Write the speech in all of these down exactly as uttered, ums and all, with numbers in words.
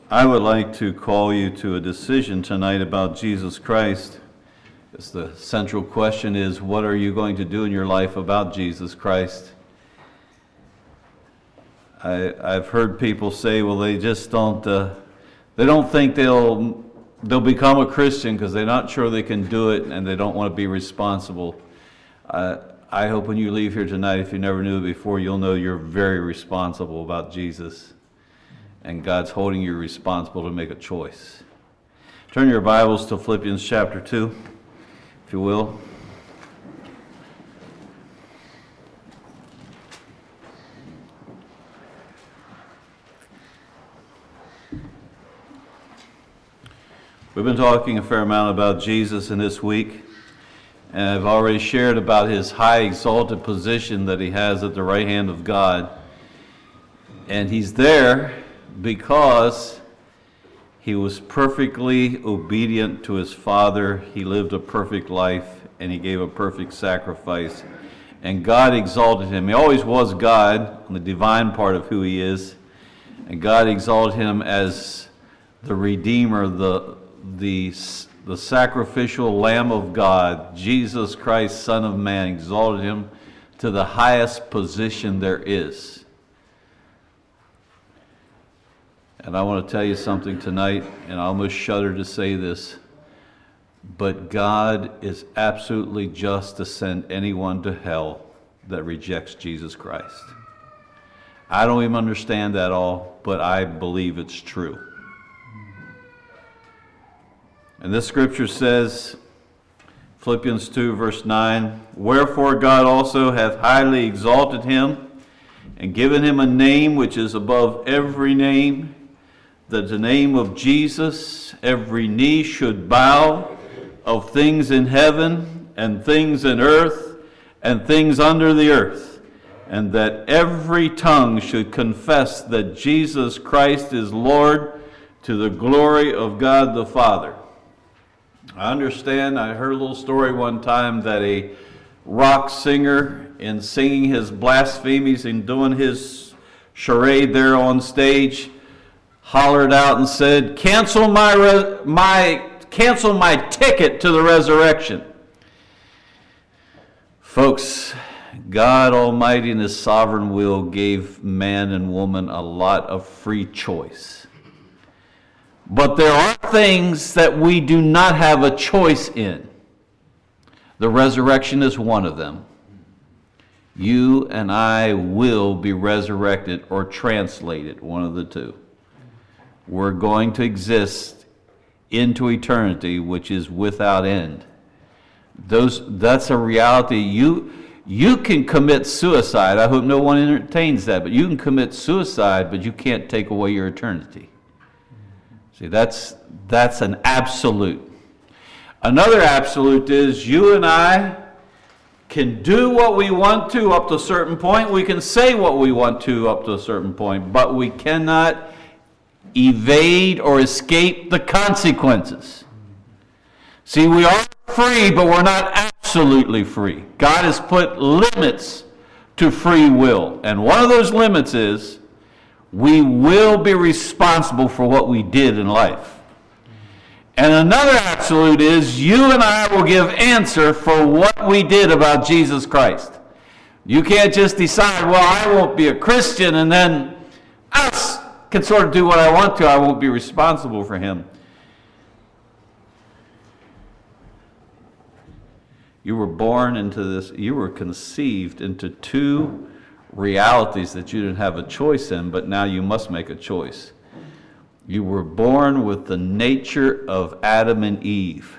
I would like to call you to a decision tonight about Jesus Christ. Because the central question is, what are you going to do in your life about Jesus Christ? I, I've heard people say, well, they just don't, uh, they don't think they'll, they'll become a Christian because they're not sure they can do it and they don't want to be responsible. Uh, I hope when you leave here tonight, if you never knew it before, you'll know you're very responsible about Jesus. And God's holding you responsible to make a choice. Turn your Bibles to Philippians chapter two, if you will. We've been talking a fair amount about Jesus in this week, and I've already shared about his high exalted position that he has at the right hand of God. And he's there because he was perfectly obedient to his Father. He lived a perfect life, and he gave a perfect sacrifice. And God exalted him. He always was God, on the divine part of who he is. And God exalted him as the Redeemer, the, the, the sacrificial Lamb of God, Jesus Christ, Son of Man, exalted him to the highest position there is. And I want to tell you something tonight, and I almost shudder to say this, but God is absolutely just to send anyone to hell that rejects Jesus Christ. I don't even understand that all, but I believe it's true. And this scripture says, Philippians two, verse nine, "Wherefore God also hath highly exalted him, and given him a name which is above every name, that the name of Jesus every knee should bow, of things in heaven and things in earth and things under the earth, and that every tongue should confess that Jesus Christ is Lord, to the glory of God the Father." I understand, I heard a little story one time that a rock singer, in singing his blasphemies and doing his charade there on stage, hollered out and said, cancel my, re- my, cancel my ticket to the resurrection. Folks, God Almighty in his sovereign will gave man and woman a lot of free choice. But there are things that we do not have a choice in. The resurrection is one of them. You and I will be resurrected or translated, one of the two. We're going to exist into eternity, which is without end. Those, that's a reality. You, you can commit suicide. I hope no one entertains that, but you can commit suicide, but you can't take away your eternity. See, that's, that's an absolute. Another absolute is you and I can do what we want to up to a certain point. We can say what we want to up to a certain point, but we cannot evade or escape the consequences. See, we are free, but we're not absolutely free. God has put limits to free will, and one of those limits is we will be responsible for what we did in life. And another absolute is you and I will give answer for what we did about Jesus Christ. You can't just decide, well, I won't be a Christian, and then us can sort of do what I want to. I won't be responsible for him. You were born into this, you were conceived into two realities that you didn't have a choice in, but now you must make a choice. You were born with the nature of Adam and Eve.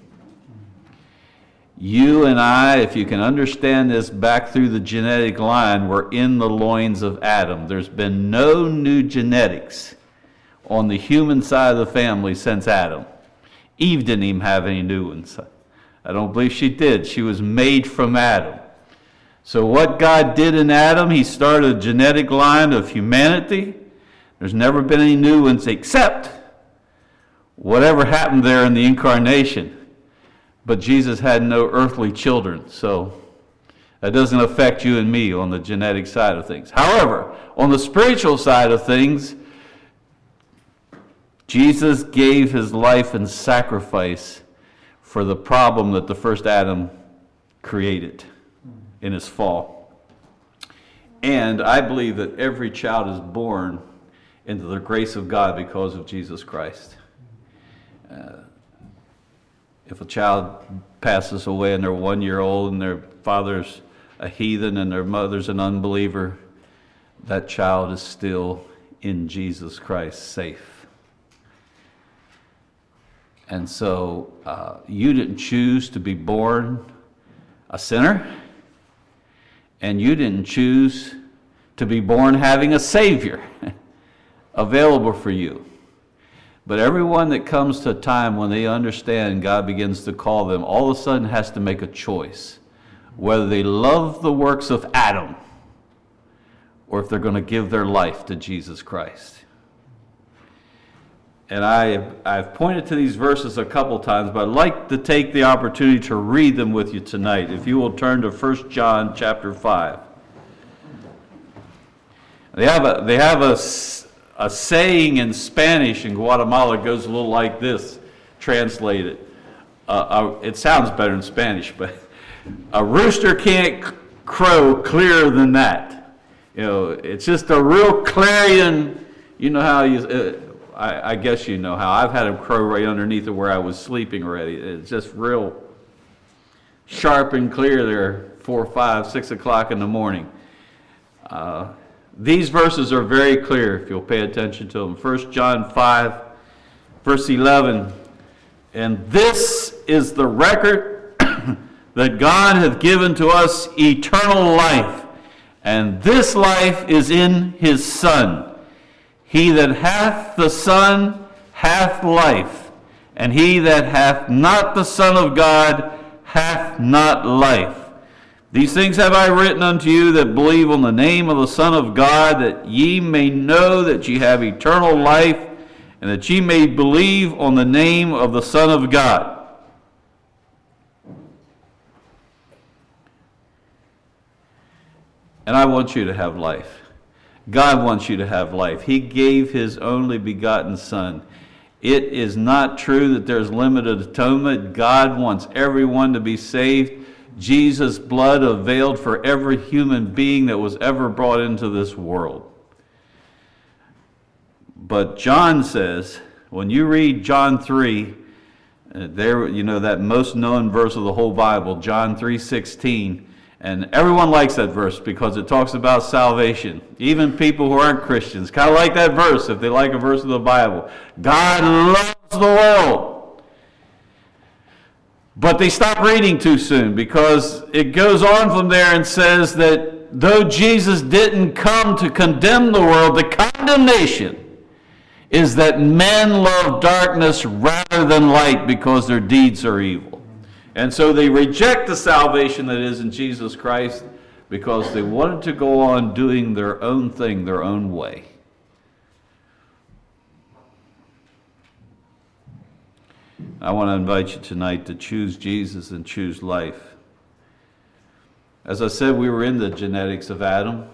You and I, if you can understand this back through the genetic line, were in the loins of Adam. There's been no new genetics on the human side of the family since Adam. Eve didn't even have any new ones. I don't believe she did. She was made from Adam. So what God did in Adam, he started a genetic line of humanity. There's never been any new ones except whatever happened there in the incarnation. But Jesus had no earthly children, so that doesn't affect you and me on the genetic side of things. However, on the spiritual side of things, Jesus gave his life in sacrifice for the problem that the first Adam created in his fall. And I believe that every child is born into the grace of God because of Jesus Christ. Uh, if a child passes away and they're one year old and their father's a heathen and their mother's an unbeliever, that child is still in Jesus Christ, safe. And so uh, you didn't choose to be born a sinner, and you didn't choose to be born having a Savior available for you. But everyone that comes to a time when they understand God begins to call them, all of a sudden has to make a choice, whether they love the works of Adam or if they're going to give their life to Jesus Christ. And I, I've pointed to these verses a couple times, but I'd like to take the opportunity to read them with you tonight. If you will turn to First John chapter five. They have a, they have a, a saying in Spanish in Guatemala. It goes a little like this, translated. Uh, uh, it sounds better in Spanish, but a rooster can't crow clearer than that. You know, it's just a real clarion. You know how you... Uh, I, I guess you know how. I've had him crow right underneath of where I was sleeping already. It's just real sharp and clear there, four, five, six o'clock in the morning. Uh, these verses are very clear if you'll pay attention to them. First John five, verse eleven. And this is the record that God hath given to us, eternal life, and this life is in his Son. He that hath the Son hath life, and he that hath not the Son of God hath not life. These things have I written unto you that believe on the name of the Son of God, that ye may know that ye have eternal life, and that ye may believe on the name of the Son of God. And I want you to have life. God wants you to have life. He gave his only begotten Son. It is not true that there's limited atonement. God wants everyone to be saved. Jesus' blood availed for every human being that was ever brought into this world. But John says, when you read John three, uh, there, you know, that most known verse of the whole Bible, John three sixteen, and everyone likes that verse because it talks about salvation. Even people who aren't Christians kind of like that verse if they like a verse of the Bible. God loves the world. But they stop reading too soon because it goes on from there and says that though Jesus didn't come to condemn the world, the condemnation is that men love darkness rather than light because their deeds are evil. And so they reject the salvation that is in Jesus Christ because they wanted to go on doing their own thing, their own way. I want to invite you tonight to choose Jesus and choose life. As I said, we were in the genetics of Adam.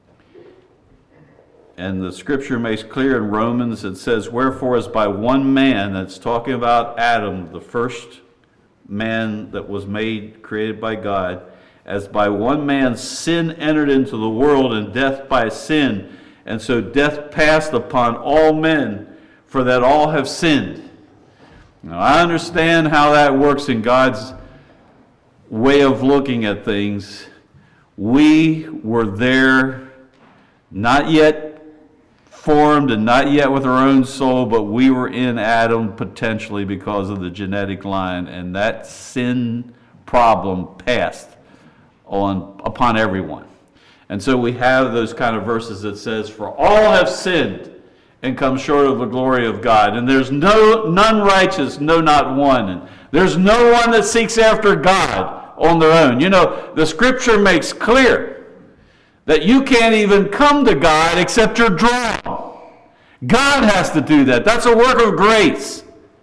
And the scripture makes clear in Romans, it says, wherefore as by one man, that's talking about Adam, the first man that was made, created by God, as by one man sin entered into the world, and death by sin, and so death passed upon all men, for that all have sinned. Now I understand how that works in God's way of looking at things. We were there, not yet formed and not yet with our own soul, but we were in Adam potentially because of the genetic line, and that sin problem passed on upon everyone. And so we have those kind of verses that says, for all have sinned and come short of the glory of God, and there's no none righteous, no not one, and there's no one that seeks after God on their own. You know, the scripture makes clear that you can't even come to God except you're drawn. God has to do that. That's a work of grace.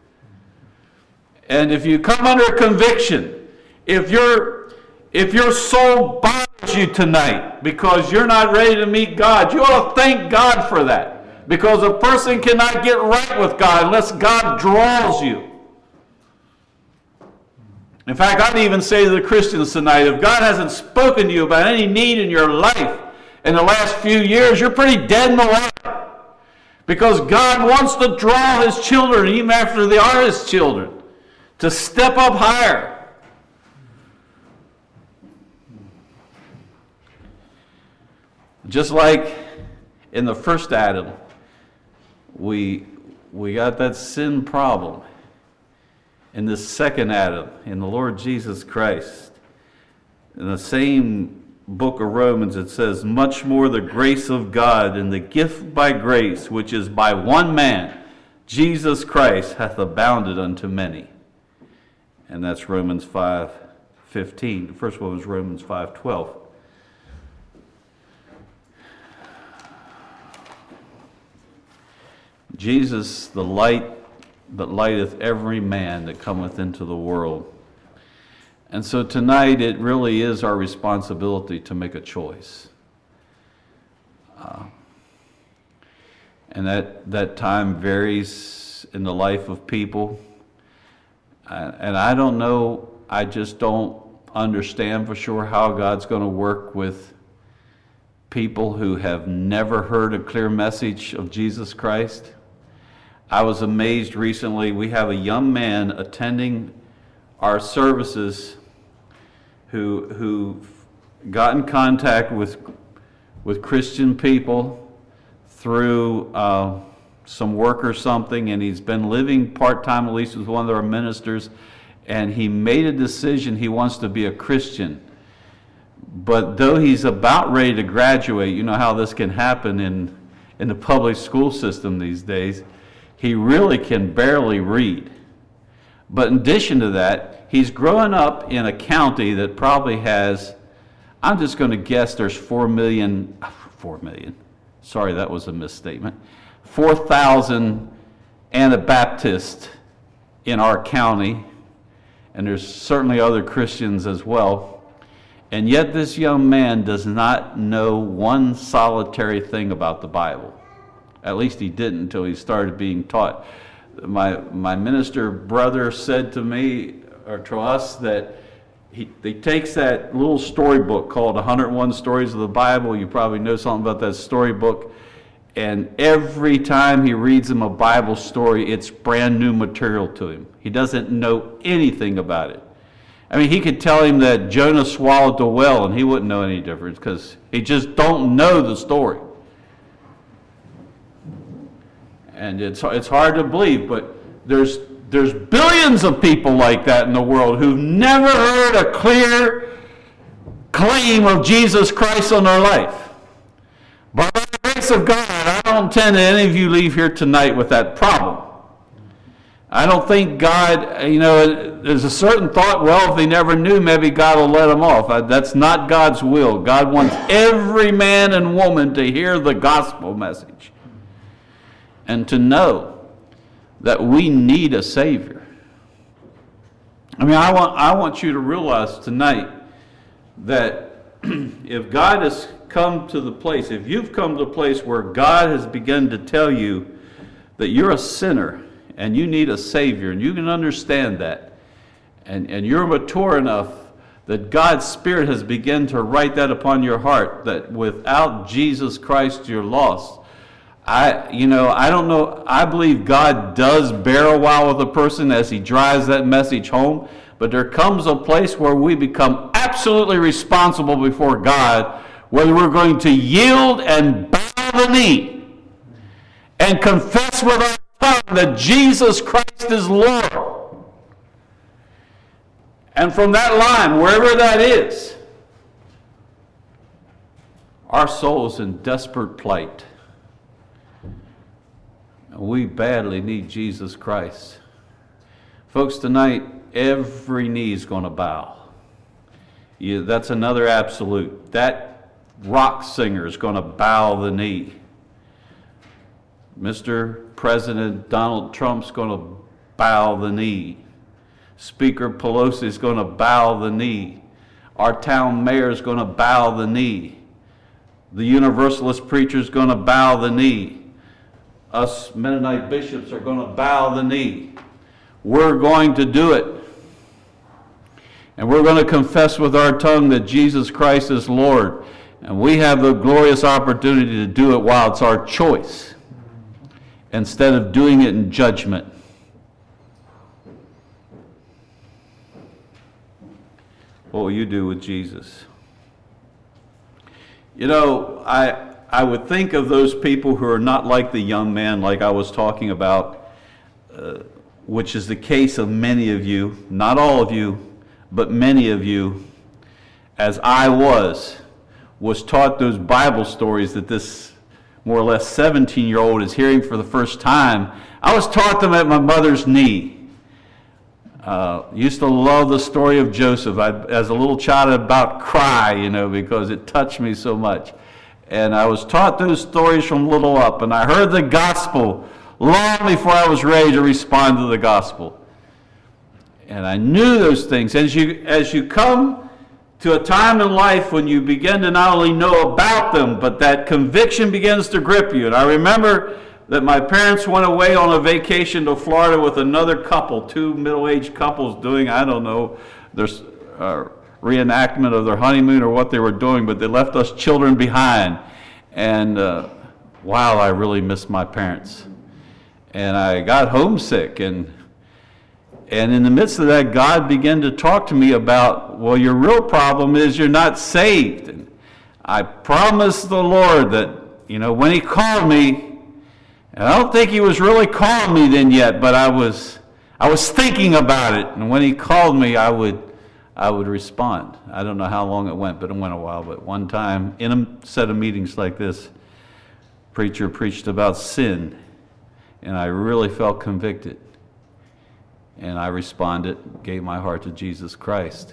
And if you come under conviction, if your if your soul bothers you tonight because you're not ready to meet God, you ought to thank God for that. because a person cannot get right with God unless God draws you. In fact, I'd even say to the Christians tonight, if God hasn't spoken to you about any need in your life in the last few years, you're pretty dead in the water. Because God wants to draw His children, even after they are His children, to step up higher. Just like in the first Adam, we, we got that sin problem. In the second Adam, in the Lord Jesus Christ, in the same book of Romans, it says, much more the grace of God and the gift by grace, which is by one man, Jesus Christ, hath abounded unto many. And that's Romans five fifteen. The first one was Romans five twelve. Jesus, the light that lighteth every man that cometh into the world. And so tonight it really is our responsibility to make a choice. Uh, and that, that time varies in the life of people. Uh, and I don't know, I just don't understand for sure how God's going to work with people who have never heard a clear message of Jesus Christ. I was amazed recently. We have a young man attending our services who who got in contact with with Christian people through uh, some work or something, and he's been living part-time, at least with one of our ministers, and he made a decision he wants to be a Christian. But though he's about ready to graduate, you know how this can happen in, in the public school system these days, he really can barely read. But in addition to that, he's growing up in a county that probably has, I'm just going to guess there's four million, four million, sorry, that was a misstatement, four thousand Anabaptists in our county, and there's certainly other Christians as well. And yet this young man does not know one solitary thing about the Bible. At least he didn't until he started being taught. My my minister brother said to me, or to us, that he, he takes that little storybook called one hundred one Stories of the Bible. You probably know something about that storybook. And every time he reads him a Bible story, it's brand new material to him. He doesn't know anything about it. I mean, he could tell him that Jonah swallowed the whale, and he wouldn't know any difference because he just don't know the story. And it's it's hard to believe, but there's there's billions of people like that in the world who've never heard a clear claim of Jesus Christ on their life. But by the grace of God, I don't intend that any of you leave here tonight with that problem. I don't think God, you know, there's a certain thought, well, if they never knew, maybe God will let them off. That's not God's will. God wants every man and woman to hear the gospel message and to know that we need a Savior. I mean, I want, I want you to realize tonight that if God has come to the place, if you've come to the place where God has begun to tell you that you're a sinner and you need a Savior, and you can understand that, and, and you're mature enough that God's Spirit has begun to write that upon your heart, that without Jesus Christ you're lost. I, you know, I don't know, I believe God does bear a while with a person as he drives that message home, but there comes a place where we become absolutely responsible before God, whether we're going to yield and bow the knee and confess with our tongue that Jesus Christ is Lord. And from that line, wherever that is, our soul is in desperate plight. We badly need Jesus Christ. Folks, tonight, every knee is going to bow. Yeah, that's another absolute. That rock singer is going to bow the knee. Mister President Donald Trump's going to bow the knee. Speaker Pelosi is going to bow the knee. Our town mayor is going to bow the knee. The Universalist preacher is going to bow the knee. us Mennonite bishops are going to bow the knee. We're going to do it. And we're going to confess with our tongue that Jesus Christ is Lord. And we have the glorious opportunity to do it while it's our choice, instead of doing it in judgment. What will you do with Jesus? You know, I I would think of those people who are not like the young man like I was talking about, uh, which is the case of many of you, not all of you, but many of you, as I was, was taught those Bible stories that this more or less seventeen-year-old is hearing for the first time. I was taught them at my mother's knee. Uh, used to love the story of Joseph. I, as a little child, I'd about cry, you know, because it touched me so much. And I was taught those stories from little up, and I heard the gospel long before I was ready to respond to the gospel. And I knew those things. As you, as you come to a time in life when you begin to not only know about them, but that conviction begins to grip you. And I remember that my parents went away on a vacation to Florida with another couple, two middle-aged couples doing, I don't know, their uh, reenactment of their honeymoon or what they were doing, but they left us children behind. And uh, wow, I really missed my parents. And I got homesick, and and in the midst of that, God began to talk to me about, well, your real problem is you're not saved. And I promised the Lord that, you know, when he called me, and I don't think he was really calling me then yet, but I was I was thinking about it. And when he called me, I would I would respond. I don't know how long it went, but it went a while. But one time, in a set of meetings like this, preacher preached about sin, and I really felt convicted. And I responded, gave my heart to Jesus Christ.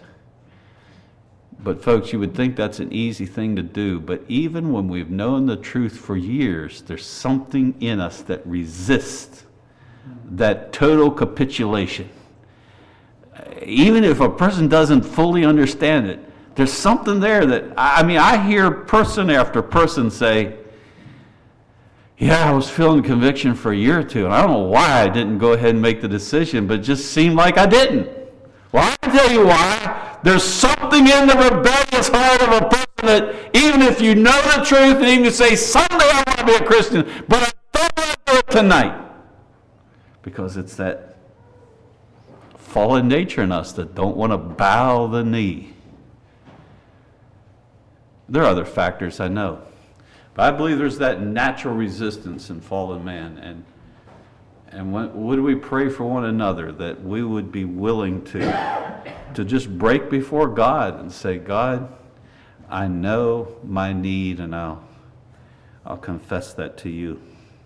But folks, you would think that's an easy thing to do, but even when we've known the truth for years, there's something in us that resists that total capitulation. Even if a person doesn't fully understand it, there's something there that, I mean, I hear person after person say, yeah, I was feeling conviction for a year or two, and I don't know why I didn't go ahead and make the decision, but it just seemed like I didn't. Well, I can tell you why. There's something in the rebellious heart of a person that even if you know the truth and even say, someday I want to be a Christian, but I don't want to do it tonight. Because it's that fallen nature in us that don't want to bow the knee. There are other factors, I know. But I believe there's that natural resistance in fallen man. And And when, would we pray for one another that we would be willing to, to just break before God and say, God, I know my need, and I'll, I'll confess that to you.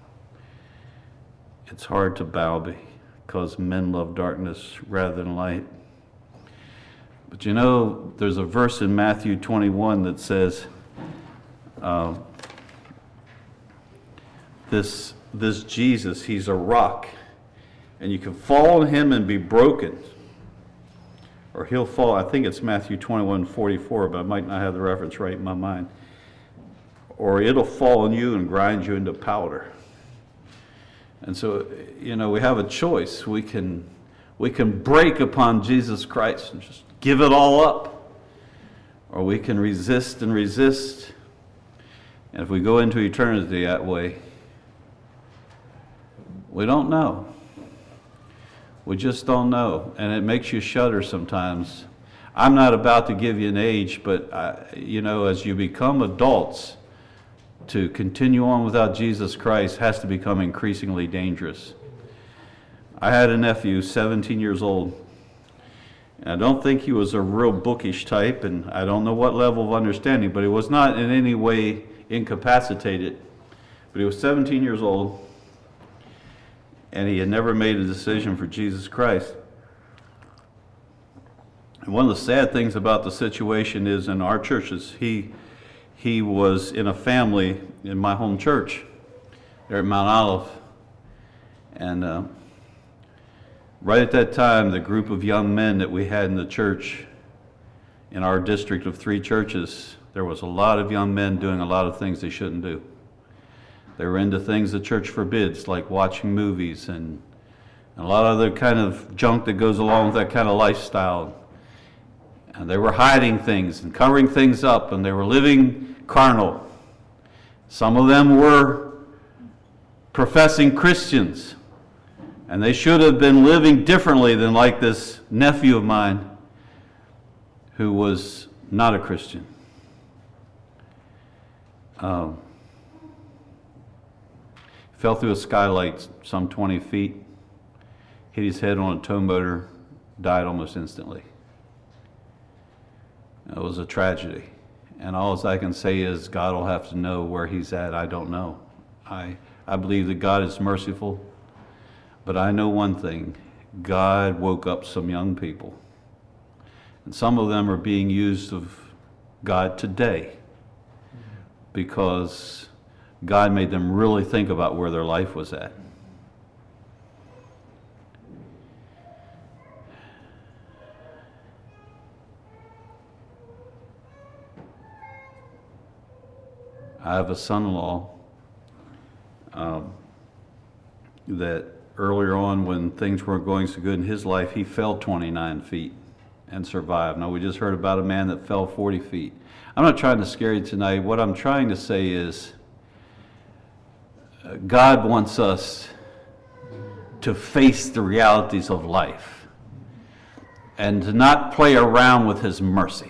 It's hard to bow because men love darkness rather than light. But you know, there's a verse in Matthew twenty-one that says, uh, this This Jesus, he's a rock, and you can fall on him and be broken, or he'll fall. I think it's Matthew twenty-one forty-four, but I might not have the reference right in my mind. Or it'll fall on you and grind you into powder. And so, you know, we have a choice. We can we can break upon Jesus Christ and just give it all up, or we can resist and resist. And if we go into eternity that way, we don't know. We just don't know. And it makes you shudder sometimes. I'm not about to give you an age, but, I, you know, as you become adults, to continue on without Jesus Christ has to become increasingly dangerous. I had a nephew, seventeen years old. And I don't think he was a real bookish type, and I don't know what level of understanding, but he was not in any way incapacitated. But he was seventeen years old. And he had never made a decision for Jesus Christ. And one of the sad things about the situation is in our churches, he he was in a family in my home church there at Mount Olive. And uh, right at that time, the group of young men that we had in the church, in our district of three churches, there was a lot of young men doing a lot of things they shouldn't do. They were into things the church forbids, like watching movies and, and a lot of other kind of junk that goes along with that kind of lifestyle. And they were hiding things and covering things up, and they were living carnal. Some of them were professing Christians, and they should have been living differently than like this nephew of mine who was not a Christian. Um, fell through a skylight some twenty feet, hit his head on a tow motor, died almost instantly. It was a tragedy. And all I can say is God will have to know where he's at. I don't know. I, I believe that God is merciful. But I know one thing. God woke up some young people. And some of them are being used of God today because God made them really think about where their life was at. I have a son-in-law um, that earlier on, when things weren't going so good in his life, he fell twenty-nine feet and survived. Now, we just heard about a man that fell forty feet. I'm not trying to scare you tonight. What I'm trying to say is uh, God wants us to face the realities of life and to not play around with his mercy.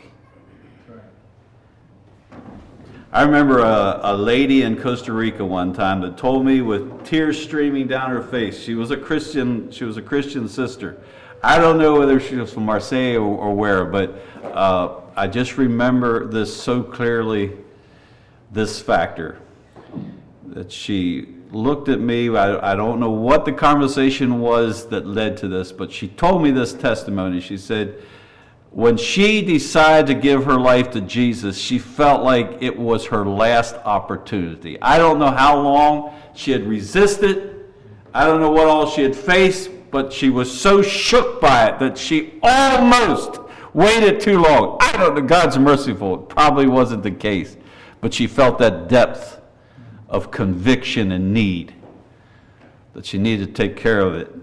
I remember a, a lady in Costa Rica one time that told me with tears streaming down her face. She was a Christian. She was a Christian sister. I don't know whether she was from Marseille or, or where, but uh, I just remember this so clearly. This factor that she looked at me. I, I don't know what the conversation was that led to this, but she told me this testimony. She said, when she decided to give her life to Jesus, she felt like it was her last opportunity. I don't know how long she had resisted. I don't know what all she had faced, but she was so shook by it that she almost waited too long. I don't know, God's merciful. It probably wasn't the case. But she felt that depth of conviction and need, that she needed to take care of it.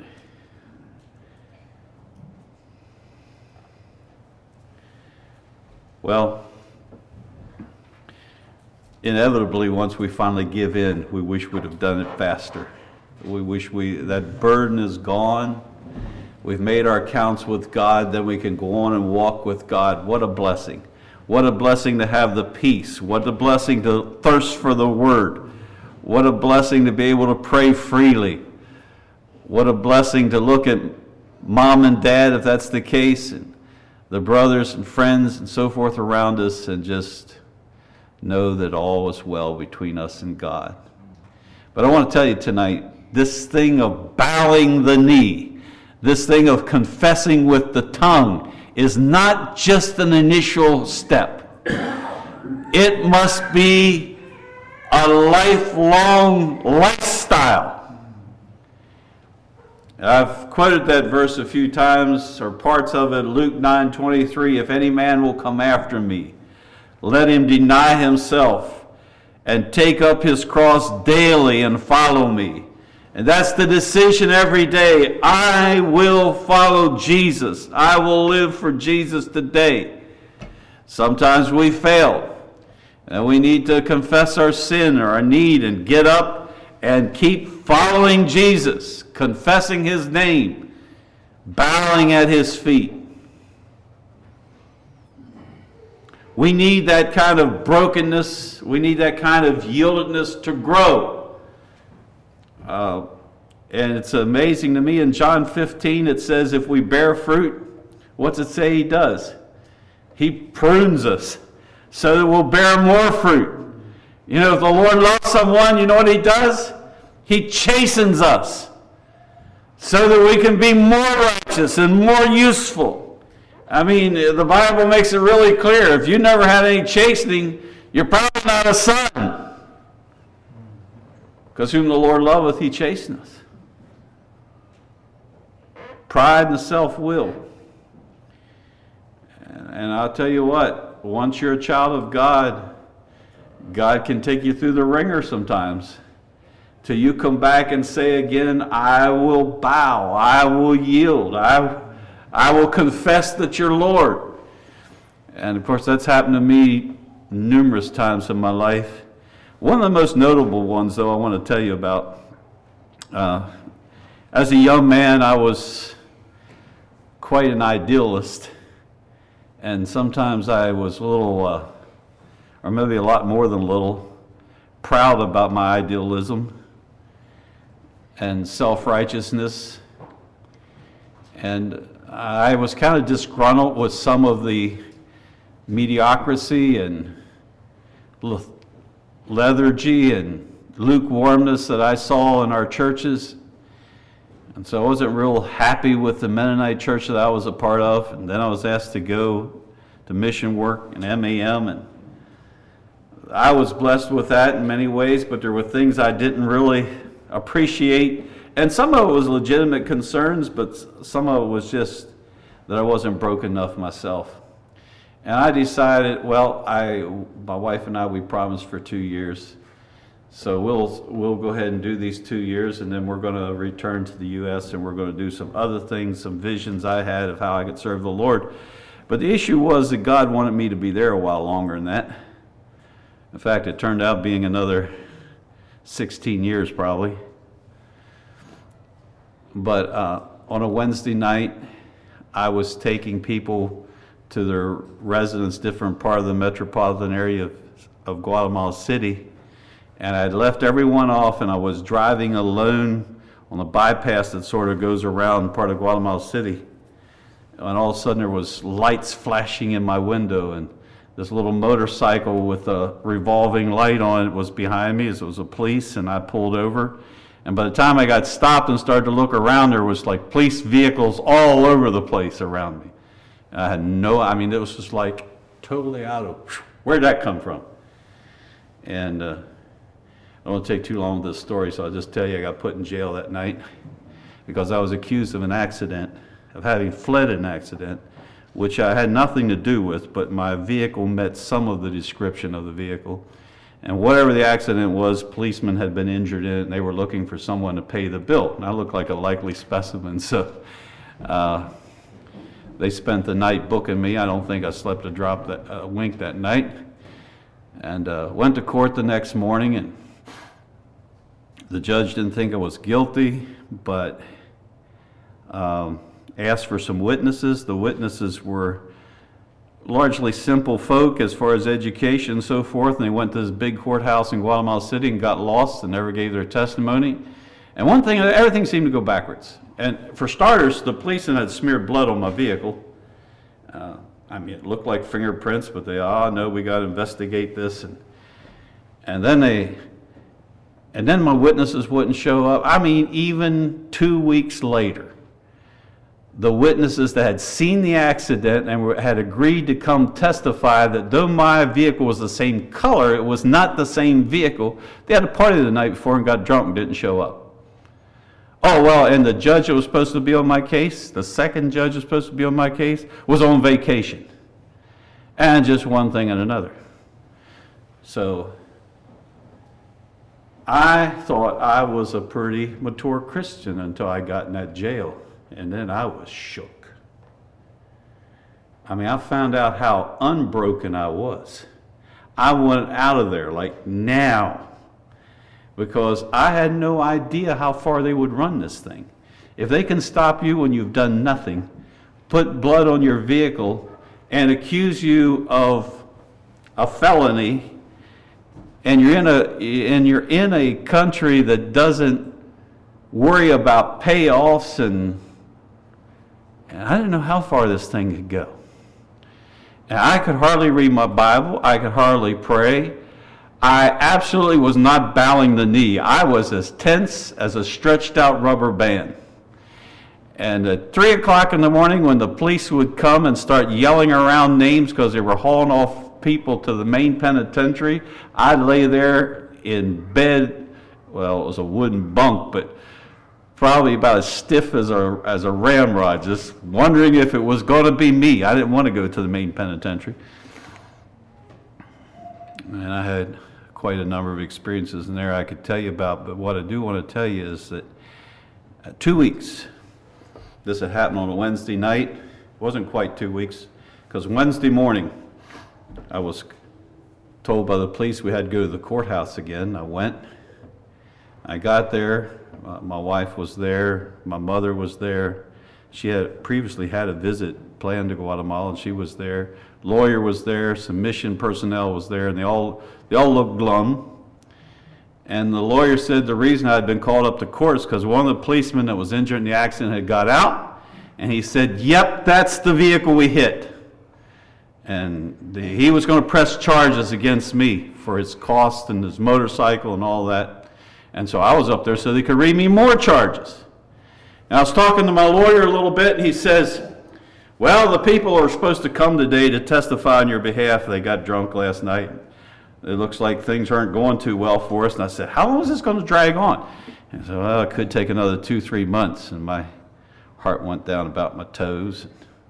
Well, inevitably, once we finally give in, we wish we'd have done it faster. We wish we that burden is gone. We've made our accounts with God, then we can go on and walk with God. What a blessing. What a blessing to have the peace. What a blessing to thirst for the Word. What a blessing to be able to pray freely. What a blessing to look at mom and dad, if that's the case, and the brothers and friends and so forth around us, and just know that all is well between us and God. But I want to tell you tonight, this thing of bowing the knee, this thing of confessing with the tongue, is not just an initial step. It must be a lifelong lifestyle. I've quoted that verse a few times, or parts of it, Luke nine twenty-three, if any man will come after me, let him deny himself and take up his cross daily and follow me. And that's the decision every day. I will follow Jesus. I will live for Jesus today. Sometimes we fail, and we need to confess our sin or our need and get up and keep following Jesus, confessing his name, bowing at his feet. We need that kind of brokenness. We need that kind of yieldedness to grow. Uh, and it's amazing to me, in John fifteen, it says if we bear fruit, what's it say he does? He prunes us so that we'll bear more fruit. You know, if the Lord loves someone, you know what he does? He chastens us so that we can be more righteous and more useful. I mean, the Bible makes it really clear. If you never had any chastening, you're probably not a son. Because whom the Lord loveth, he chasteneth. Pride and self-will. And I'll tell you what, once you're a child of God, God can take you through the ringer sometimes. till you come back and say again, I will bow, I will yield, I, I will confess that you're Lord. And of course, that's happened to me numerous times in my life. One of the most notable ones, though, I want to tell you about. Uh, as a young man, I was quite an idealist, and sometimes I was a little, uh, or maybe a lot more than a little, proud about my idealism and self-righteousness. And I was kind of disgruntled with some of the mediocrity and lethargy and lukewarmness that I saw in our churches. And so I wasn't real happy with the Mennonite church that I was a part of. And then I was asked to go to mission work in M A M, and I was blessed with that in many ways, but there were things I didn't really appreciate. And some of it was legitimate concerns, but some of it was just that I wasn't broke enough myself. And I decided, well, I, my wife and I, we promised for two years. So we'll, we'll go ahead and do these two years, and then we're going to return to the U S and we're going to do some other things, some visions I had of how I could serve the Lord. But the issue was that God wanted me to be there a while longer than that. In fact, it turned out being another sixteen years probably. But uh, on a Wednesday night, I was taking people to their residence, different part of the metropolitan area of, of Guatemala City. And I'd left everyone off, and I was driving alone on the bypass that sort of goes around part of Guatemala City. And all of a sudden there was lights flashing in my window, and this little motorcycle with a revolving light on it was behind me. It was a police, and I pulled over. And by the time I got stopped and started to look around, there was like police vehicles all over the place around me. And I had no, I mean, it was just like totally out of, where'd that come from? And uh, I don't want to take too long with this story, so I'll just tell you I got put in jail that night because I was accused of an accident, of having fled an accident, which I had nothing to do with, but my vehicle met some of the description of the vehicle. And whatever the accident was, policemen had been injured in it, and they were looking for someone to pay the bill. And I looked like a likely specimen, so uh, they spent the night booking me. I don't think I slept a drop, that, a wink that night. And uh, went to court the next morning, and the judge didn't think I was guilty, but um, asked for some witnesses. The witnesses were largely simple folk as far as education and so forth, and they went to this big courthouse in Guatemala City and got lost and never gave their testimony. And one thing, everything seemed to go backwards. And for starters, the policeman had smeared blood on my vehicle. Uh, I mean, it looked like fingerprints, but they, ah, no, we got to investigate this. And, and then they, and then my witnesses wouldn't show up. I mean, even two weeks later, the witnesses that had seen the accident and were, had agreed to come testify that though my vehicle was the same color, it was not the same vehicle. They had a party the night before and got drunk and didn't show up. Oh, well, and the judge that was supposed to be on my case, the second judge that was supposed to be on my case, was on vacation. And just one thing and another. So I thought I was a pretty mature Christian until I got in that jail. And then I was shook. I mean, I found out how unbroken I was. I went out of there like now because I had no idea how far they would run this thing. If they can stop you when you've done nothing, put blood on your vehicle, and accuse you of a felony, and you're in a, and you're in a country that doesn't worry about payoffs, and And I didn't know how far this thing could go. And I could hardly read my Bible. I could hardly pray. I absolutely was not bowing the knee. I was as tense as a stretched out rubber band. And at three o'clock in the morning, when the police would come and start yelling around names because they were hauling off people to the main penitentiary, I'd lay there in bed. Well, it was a wooden bunk, but probably about as stiff as a, as a ramrod, just wondering if it was going to be me. I didn't want to go to the main penitentiary. And I had, of quite a number of experiences in there I could tell you about, but what I do want to tell you is that uh, two weeks, this had happened on a Wednesday night. It wasn't quite two weeks, because Wednesday morning I was told by the police we had to go to the courthouse again. I went. I got there. Uh, my wife was there. My mother was there. She had previously had a visit planned to Guatemala, and she was there. Lawyer was there. Some mission personnel was there, and they all they all looked glum. And the lawyer said the reason I had been called up to court is because one of the policemen that was injured in the accident had got out, and he said, "Yep, that's the vehicle we hit." And the, he was going to press charges against me for his cost and his motorcycle and all that. And so I was up there so they could read me more charges. And I was talking to my lawyer a little bit, and he says, "Well, the people are supposed to come today to testify on your behalf. They got drunk last night. It looks like things aren't going too well for us." And I said, "How long is this going to drag on?" And he said, "Well, it could take another two, three months." And my heart went down about my toes.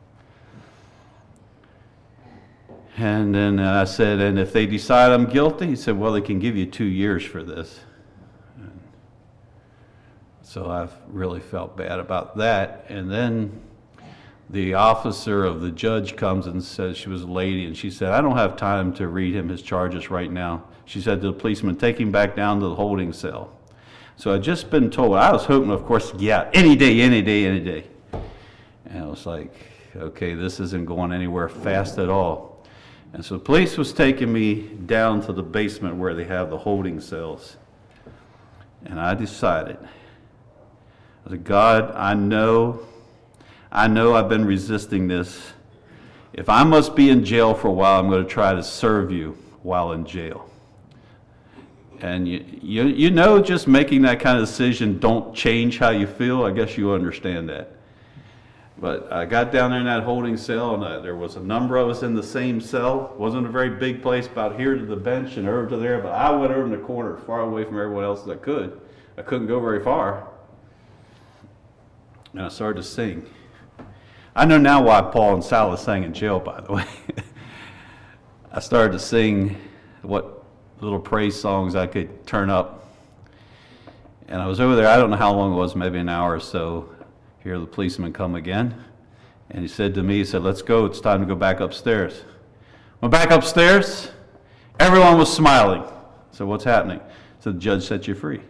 And then I said, "And if they decide I'm guilty?" He said, "Well, they can give you two years for this." And so I've really felt bad about that. And then the officer of the judge comes and says, she was a lady, and she said, "I don't have time to read him his charges right now." She said to the policeman, "Take him back down to the holding cell." So I'd just been told, I was hoping, of course, yeah, any day, any day, any day. And I was like, okay, this isn't going anywhere fast at all. And so the police was taking me down to the basement where they have the holding cells. And I decided, I said, "God, I know, I know I've been resisting this. If I must be in jail for a while, I'm going to try to serve you while in jail." And you, you, you know, just making that kind of decision don't change how you feel. I guess you understand that. But I got down there in that holding cell, and I, there was a number of us in the same cell. It wasn't a very big place, about here to the bench and over to there, but I went over in the corner, far away from everyone else as I could. I couldn't go very far. And I started to sing. I know now why Paul and Silas sang in jail, by the way. I started to sing what little praise songs I could turn up. And I was over there, I don't know how long it was, maybe an hour or so. Here the policeman come again, and he said to me, he said, "Let's go, it's time to go back upstairs." Went back upstairs, everyone was smiling. I said, "What's happening?" So the judge set you free.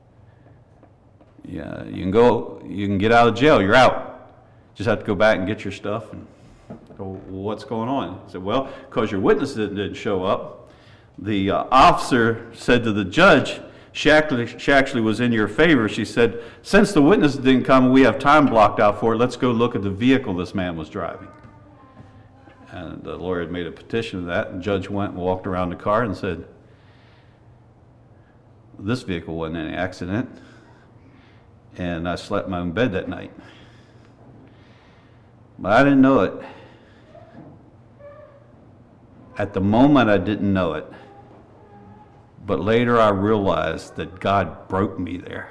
Yeah, you can go, you can get out of jail, you're out. Just have to go back and get your stuff. And go, "Well, what's going on?" I said, "Well, because your witness didn't, didn't show up." The uh, officer said to the judge, She actually, she actually was in your favor. She said, "Since the witness didn't come, we have time blocked out for it. Let's go look at the vehicle this man was driving." And the lawyer had made a petition of that, and the judge went and walked around the car and said, "This vehicle wasn't any accident." And I slept in my own bed that night. But I didn't know it. At the moment, I didn't know it. But later I realized that God broke me there.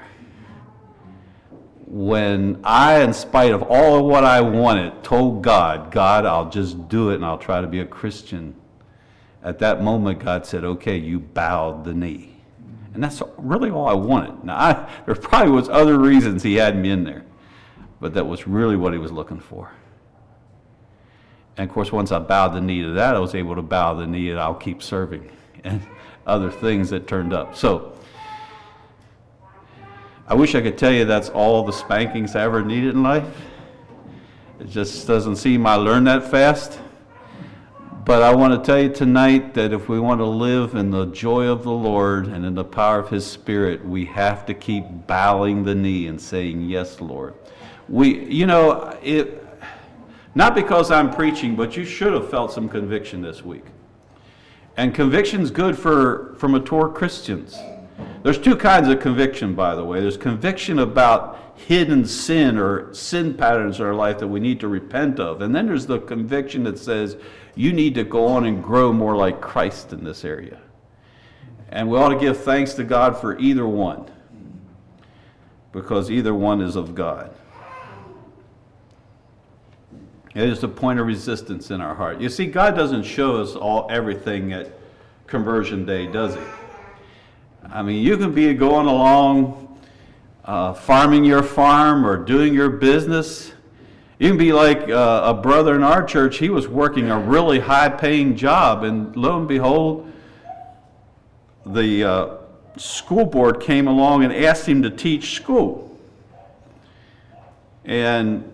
When I, in spite of all of what I wanted, told God, "God, I'll just do it and I'll try to be a Christian." At that moment, God said, "Okay, you bowed the knee." And that's really all I wanted. Now, I, there probably was other reasons he had me in there, but that was really what he was looking for. And of course, once I bowed the knee to that, I was able to bow the knee and "I'll keep serving," and other things that turned up. So I wish I could tell you that's all the spankings I ever needed in life. It just doesn't seem I learned that fast. But I want to tell you tonight that if we want to live in the joy of the Lord and in the power of His Spirit, we have to keep bowing the knee and saying, "Yes, Lord." We, you know, it, not because I'm preaching, but you should have felt some conviction this week. And conviction's good for, for mature Christians. There's two kinds of conviction, by the way. There's conviction about hidden sin or sin patterns in our life that we need to repent of. And then there's the conviction that says you need to go on and grow more like Christ in this area. And we ought to give thanks to God for either one, because either one is of God. It is a point of resistance in our heart. You see, God doesn't show us all everything at Conversion Day, does He? I mean, you can be going along, uh, farming your farm or doing your business. You can be like uh, a brother in our church. He was working a really high-paying job, and lo and behold, the uh, school board came along and asked him to teach school. And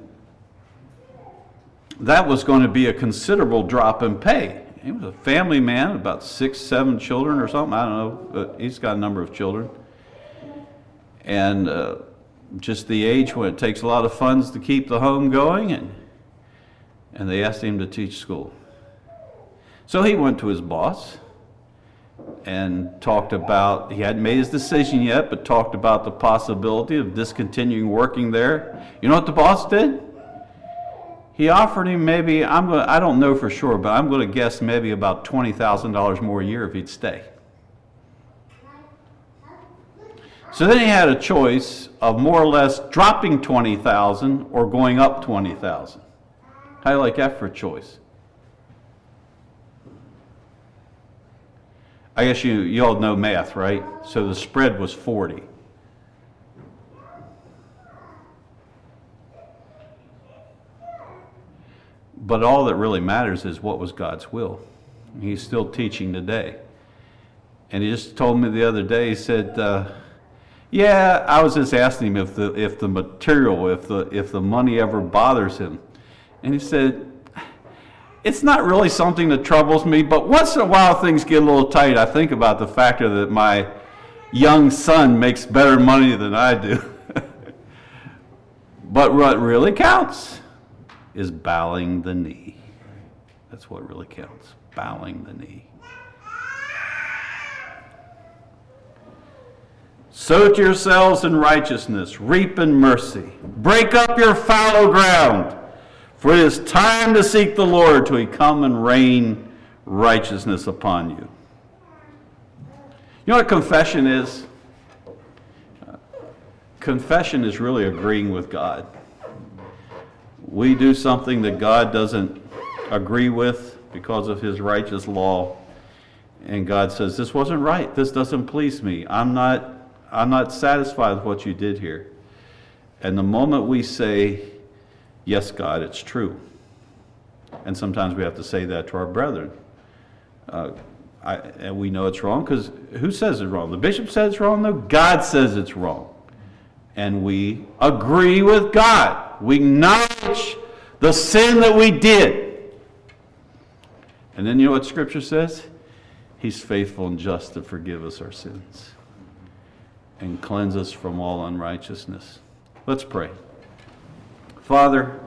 that was going to be a considerable drop in pay. He was a family man, about six, seven children or something. I don't know, but he's got a number of children. And uh, just the age when it takes a lot of funds to keep the home going, and, and they asked him to teach school. So he went to his boss and talked about, he hadn't made his decision yet, but talked about the possibility of discontinuing working there. You know what the boss did? He offered him maybe, I'm going I don't know for sure, but I'm going to guess maybe about twenty thousand dollars more a year if he'd stay. So then he had a choice of more or less dropping twenty thousand dollars or going up twenty thousand dollars. How do you like that for a choice? I guess you, you all know math, right? So the spread was forty. But all that really matters is what was God's will. He's still teaching today. And he just told me the other day, he said, uh, yeah, I was just asking him if the if the material, if the if the money ever bothers him. And he said, it's not really something that troubles me, but once in a while things get a little tight. I think about the factor that my young son makes better money than I do. But what really counts is bowing the knee. That's what really counts, bowing the knee. Sow to yourselves in righteousness, reap in mercy. Break up your fallow ground, for it is time to seek the Lord till he come and rain righteousness upon you. You know what confession is? Confession is really agreeing with God. We do something that God doesn't agree with because of his righteous law, and God says, this wasn't right. This doesn't please me. I'm not, I'm not satisfied with what you did here. And the moment we say, yes, God, it's true. And sometimes we have to say that to our brethren. Uh, I, and we know it's wrong because who says it's wrong? The bishop says it's wrong? No, God says it's wrong. And we agree with God. We acknowledge the sin that we did. And then you know what Scripture says? He's faithful and just to forgive us our sins and cleanse us from all unrighteousness. Let's pray. Father,